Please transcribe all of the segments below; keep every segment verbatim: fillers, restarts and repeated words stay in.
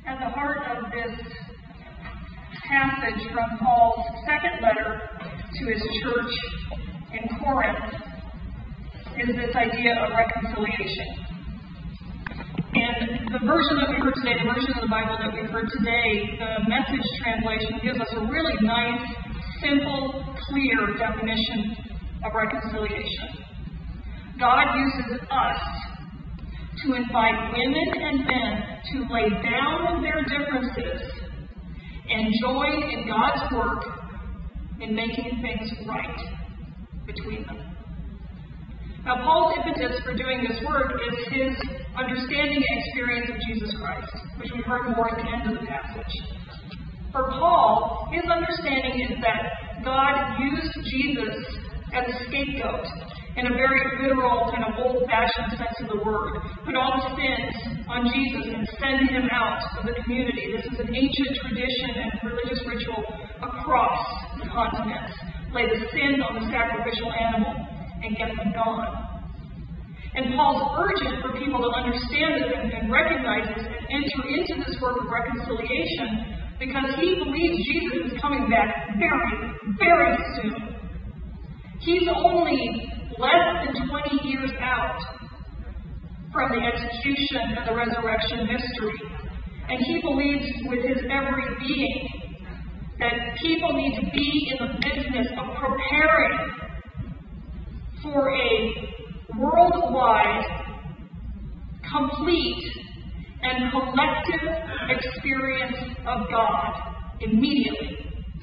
At the heart of this passage from Paul's second letter to his church in Corinth is this idea of reconciliation. And the version that we heard today, the version of the Bible that we heard today, the Message translation gives us a really nice, simple, clear definition of reconciliation. God uses us to invite women and men to lay down their differences and join in God's work in making things right between them. Now, Paul's impetus for doing this work is his understanding and experience of Jesus Christ, which we heard more at the end of the passage. For Paul, his understanding is that God used Jesus as a scapegoat in a very literal, kind of old-fashioned sense of the word. Put all the sins on Jesus and send him out of the community. This is an ancient tradition and religious ritual across the continents. Lay the sin on the sacrificial animal and get them gone. And Paul's urgent for people to understand this and, and recognize this and enter into this work of reconciliation because he believes Jesus is coming back very, very soon. He's only less than twenty years out from the execution and the resurrection mystery. And he believes with his every being that people need to be in the business of preparing for a worldwide, complete, and collective experience of God immediately.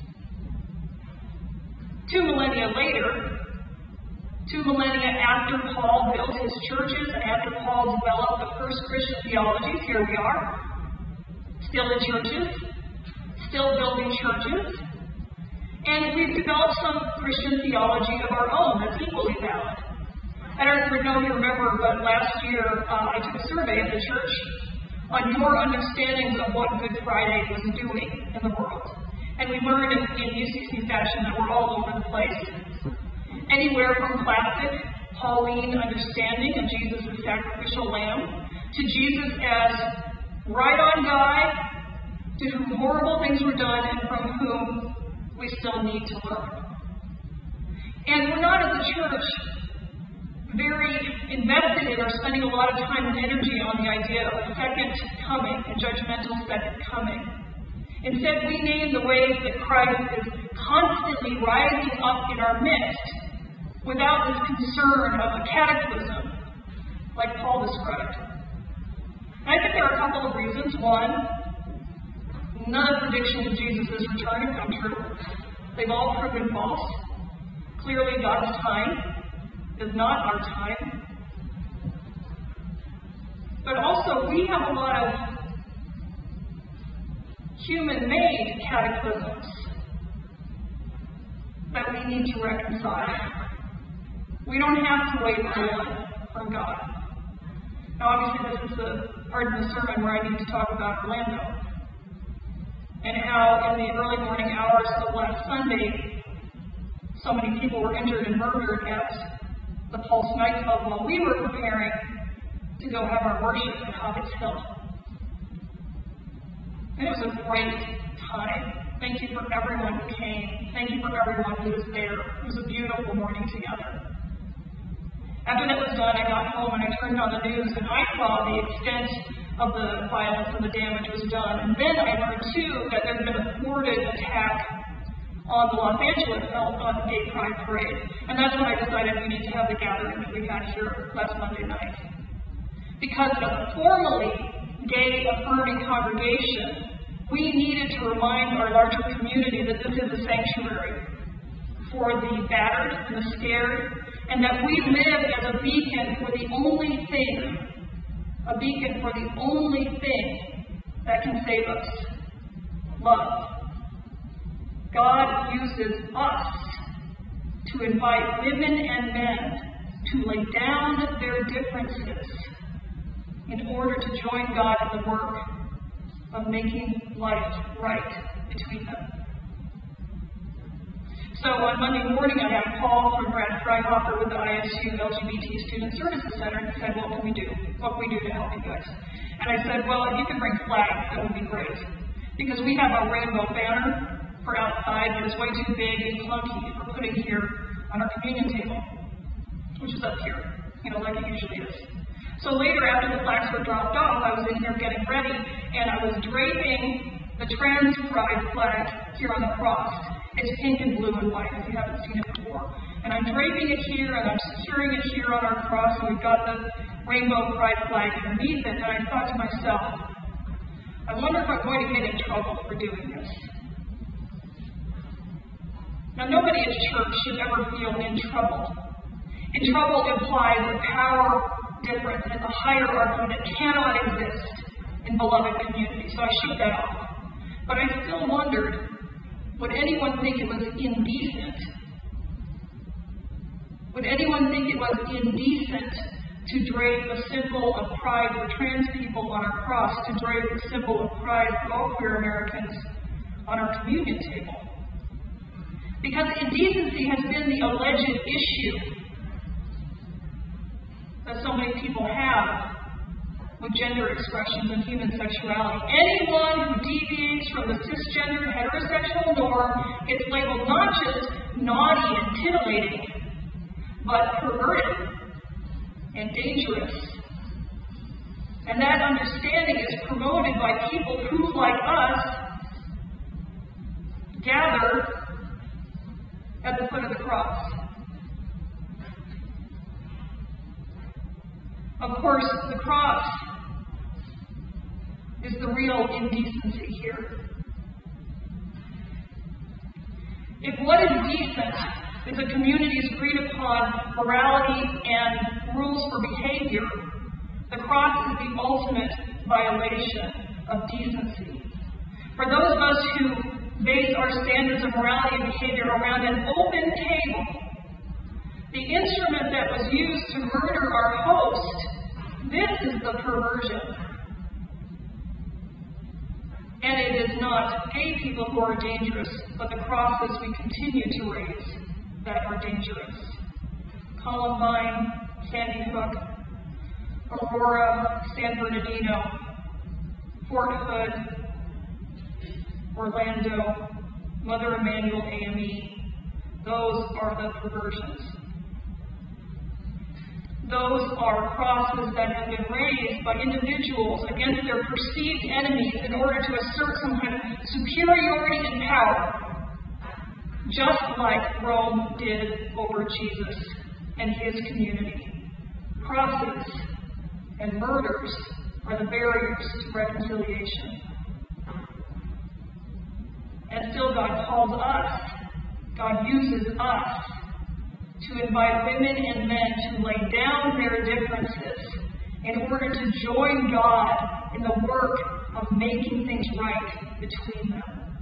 Two millennia later, two millennia after Paul built his churches and after Paul developed the first Christian theologies, here we are, still in churches, still building churches, and we've developed some Christian theology of our own that's equally valid. I don't know if you remember, but last year uh, I took a survey of the church on your understandings of what Good Friday was doing in the world. And we learned in, in U C C fashion that we're all over the place. Anywhere from classic Pauline understanding of Jesus as sacrificial lamb to Jesus as right-on guy to whom horrible things were done and from whom we still need to learn. And we're not as a church very invested in or spending a lot of time and energy on the idea of a second coming, a judgmental second coming. Instead, we name the ways that Christ is constantly rising up in our midst without this concern of a cataclysm, like Paul described. And I think there are a couple of reasons. One, none of the predictions of Jesus' return have come true. They've all proven false. Clearly, God's time is not our time. But also, we have a lot of human-made cataclysms that we need to reconcile. We don't have to wait for one from God. Now, obviously, this is the part of the sermon where I need to talk about Orlando and how in the early morning hours of last Sunday, so many people were injured and murdered at the Pulse nightclub while we were preparing to go have our worship at Hobbits Hill. And it was a great time. Thank you for everyone who came. Thank you for everyone who was there. It was a beautiful morning together. After that was done, I got home and I turned on the news and I saw the extent of the violence and the damage was done. And then I learned, too, that there had been a thwarted attack on the Los Angeles on the Gay Pride Parade. And that's when I decided we need to have the gathering that we had here last Monday night. Because as a formally gay affirming congregation, we needed to remind our larger community that this is a sanctuary for the battered and the scared, and that we live as a beacon for the only thing, a beacon for the only thing that can save us, love. God uses us to invite women and men to lay down their differences in order to join God in the work of making life right between them. So on Monday morning, I had a call from Brad Freihoffer with the I S U L G B T Student Services Center, and he said, what can we do? What can we do to help you guys? And I said, well, if you can bring flags, that would be great. Because we have a rainbow banner for outside that is way too big and clunky for putting here on our communion table, which is up here, you know, like it usually is. So later, after the flags were dropped off, I was in here getting ready, and I was draping the trans pride flag here on the cross. It's pink and blue and white, if you haven't seen it before. And I'm draping it here, and I'm securing it here on our cross, and we've got the rainbow pride flag underneath it. And I thought to myself, I wonder if I'm going to get in trouble for doing this. Now, nobody at church should ever feel in trouble. In trouble implies a power difference. It's a hierarchy that cannot exist in beloved community. So I shook that off. But I still wondered, would anyone think it was indecent? Would anyone think it was indecent to drape a symbol of pride for trans people on our cross, to drape a symbol of pride for all queer Americans on our communion table? Because indecency has been the alleged issue that so many people have with gender expressions and human sexuality. Anyone who deviates from the cisgender heterosexual norm gets labeled not just naughty and titillating, but perverted and dangerous. And that understanding is promoted by people who, like us, gather at the foot of the cross. Of course, the cross is the real indecency here. If what is decent is a community's agreed upon morality and rules for behavior, the cross is the ultimate violation of decency. For those of us who base our standards of morality and behavior around an open table, the instrument that was used to murder our host, this is the perversion. And it is not gay people who are dangerous, but the crosses we continue to raise that are dangerous. Columbine, Sandy Hook, Aurora, San Bernardino, Fort Hood, Orlando, Mother Emanuel A M E. Those are the perversions. Those are crosses that have been raised by individuals against their perceived enemies in order to assert some kind of superiority in power, just like Rome did over Jesus and his community. Crosses and murders are the barriers to reconciliation. And still God calls us, God uses us to invite women and men to lay down their differences in order to join God in the work of making things right between them.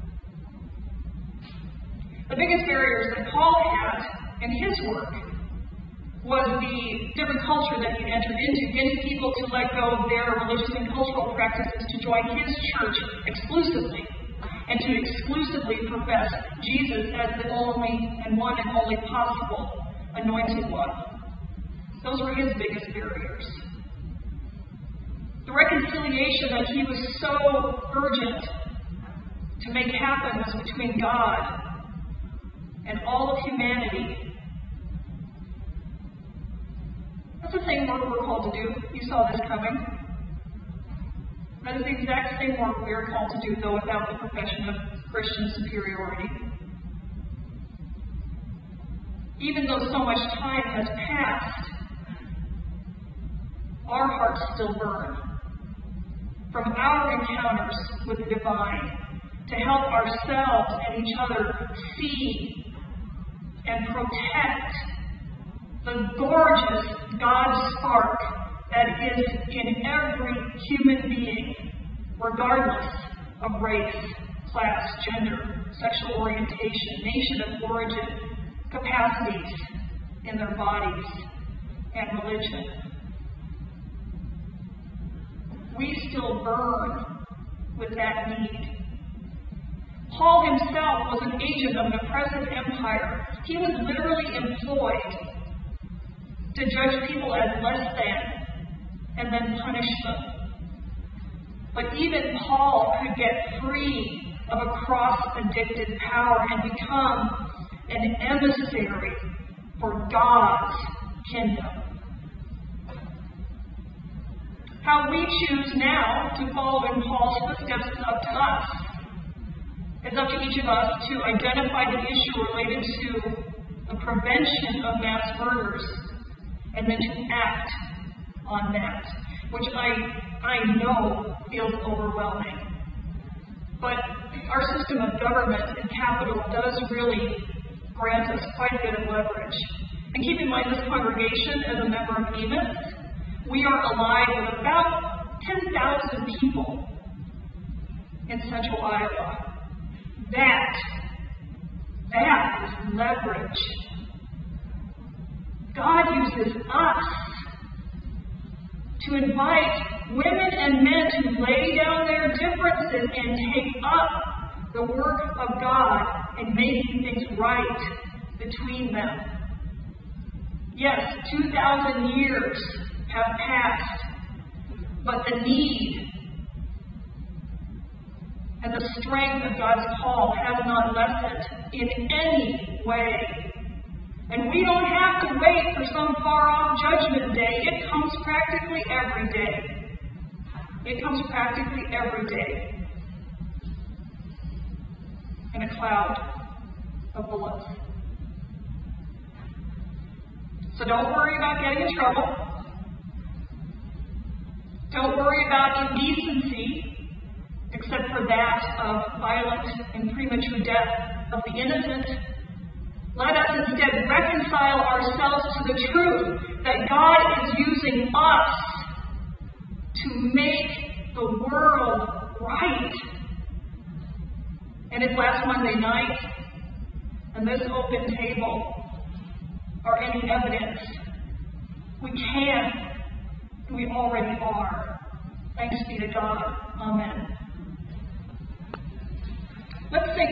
The biggest barriers that Paul had in his work was the different culture that he entered into, getting people to let go of their religious and cultural practices to join his church exclusively, and to exclusively profess Jesus as the only and one and only possible anointed one. Those were his biggest barriers. The reconciliation that he was so urgent to make happen was between God and all of humanity. That's the same work we're called to do. You saw this coming. That is the exact same work we are called to do, though without the profession of Christian superiority. Even though so much time has passed, our hearts still burn from our encounters with the divine to help ourselves and each other see and protect the gorgeous God spark that is in every human being, regardless of race, class, gender, sexual orientation, nation of origin, capacities in their bodies, and religion. We still burn with that need. Paul himself was an agent of an oppressive empire. He was literally employed to judge people as less than and then punish them. But even Paul could get free of a cross-addicted power and become an emissary for God's kingdom. How we choose now to follow in Paul's footsteps is up to us. It's up to each of us to identify the issue related to the prevention of mass murders and then to act on that, which I, I know feels overwhelming. But our system of government and capital does really grant us quite a bit of leverage. And keep in mind, this congregation, as a member of A M I S, we are allied with about ten thousand people in central Iowa. That, that is leverage. God uses us to invite women and men to lay down their differences and take up the work of God and making things right between them. Yes, two thousand years have passed, but the need and the strength of God's call has not lessened in any way. And we don't have to wait for some far-off judgment day. It comes practically every day. It comes practically every day in a cloud of bullets. So don't worry about getting in trouble. Don't worry about indecency, except for that of violent and premature death of the innocent. Let us instead reconcile ourselves to the truth that God is using us to make the world right. And if last Monday night and this open table are any evidence, we can, and we already are. Thanks be to God. Amen. Let's sing.